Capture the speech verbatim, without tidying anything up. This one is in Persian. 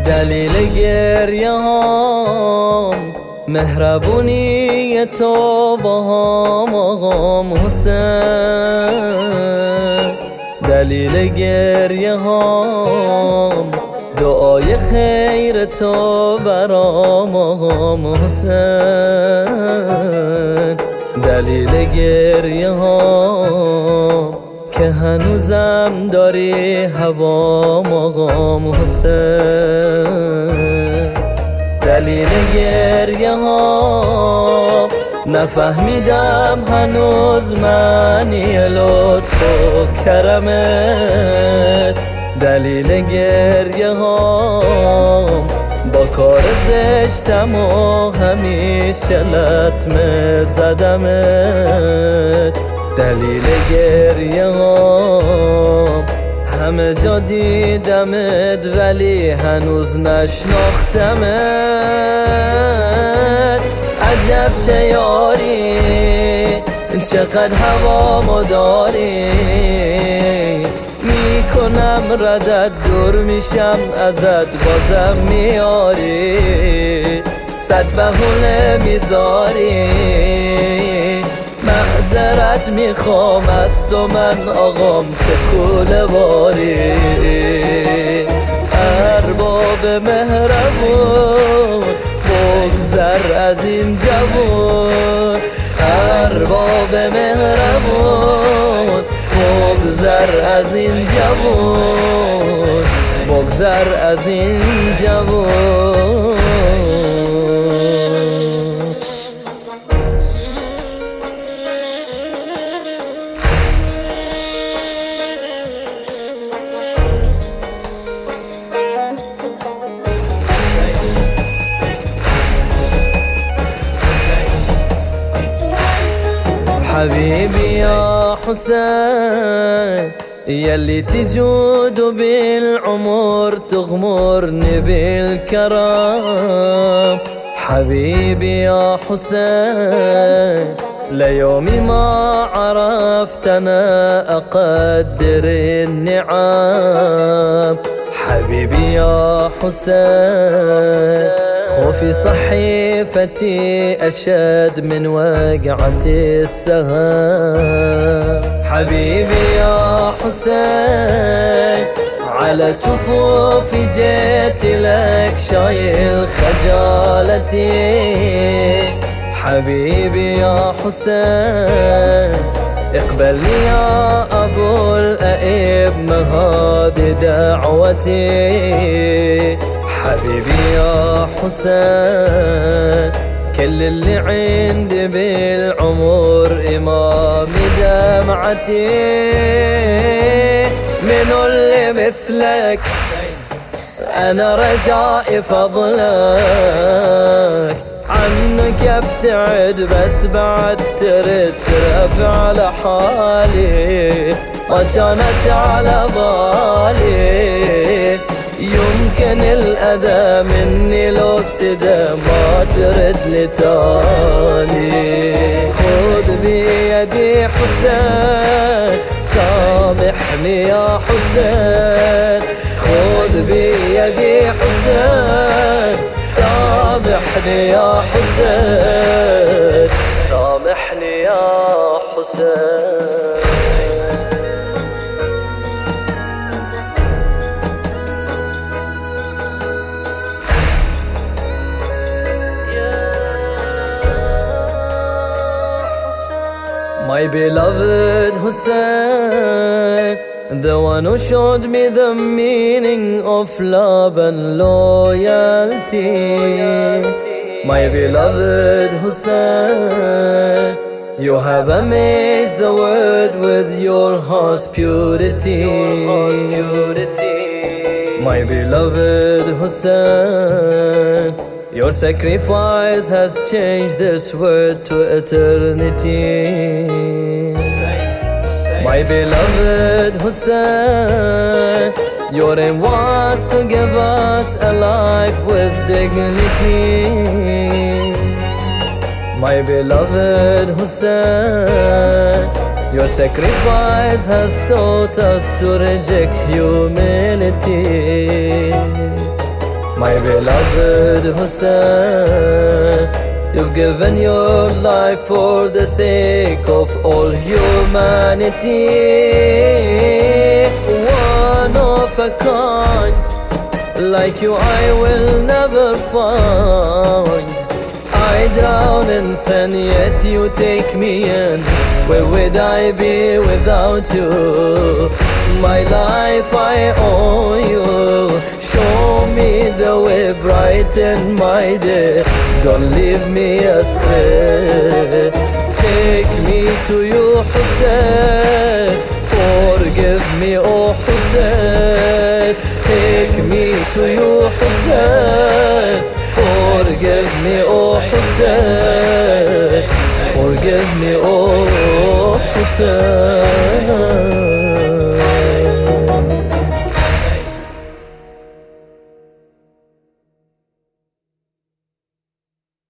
دلیل گریه هام مهربونی تو با هم آقام حسین. دلیل گریه هام دعای خیر تو برام آقام حسین. دلیل گریه هام که هنوزم داری هوام آقام حسین. دلیل گریه ها نفهمیدم هنوز معنی لطف و کرمت. دلیل گریه ها با کار زشتم و همیشه لطمه زدمت. دلیل گریه ها همه جا دیدمت ولی هنوز نشناختمت. عجب چه یاری چقدر هوامو داری، میکنم ردت دور میشم ازت بازم میاری. صد بهونه میذاری معذرت میخوام از تو من آقام چه کوله باری. ارباب مهربون بگذر از این جوون. ارباب مهربون بگذر از این جوون. بگذر از این جوون. حبيبي يا حسين يلي تجود بالعمر تغمرني بالكرم. حبيبي يا حسين ليومي ما عرفت أنا أقدر النعم. حبيبي يا حسين خوفي صحيفتي أشد من وقعة السهام. حبيبي يا حسين على جفوفي جيت لك شايل خجالتي. حبيبي يا حسين اقبلني يا أبو الأئمة هذه دعوتي. حبيبي يا حسين كل اللي عندي بالعمر إمامي دمعتي. منو اللي مثلك أنا رجائي فضلك. عنك ابتعد بس بعد ترد ترفع على حالي ما كانت على بالي. يمكن الأذى مني لو السدى ما ترد لتاني. خذ بيدي حسين سامحني يا حسين. خذ بيدي حسين سامحني يا حسين. سامحني يا حسين. My beloved Hussein, the one who showed me the meaning of love and loyalty. My beloved Hussein, you have amazed the world with your heart's purity. My beloved Hussein, your sacrifice has changed this world to eternity. My beloved Hussein, your aim was to give us a life with dignity. My beloved Hussein, your sacrifice has taught us to reject humility. My beloved Hussein, you've given your life for the sake of all humanity. One of a kind, like you I will never find. I drown in sin, yet you take me in. Where would I be without you? My life I owe you. Show me the way, brighten my day. Don't leave me astray. Take me to you, Hussein. Forgive me, oh Hussein. Take me to you, Hussein. Forgive me, oh Hussein.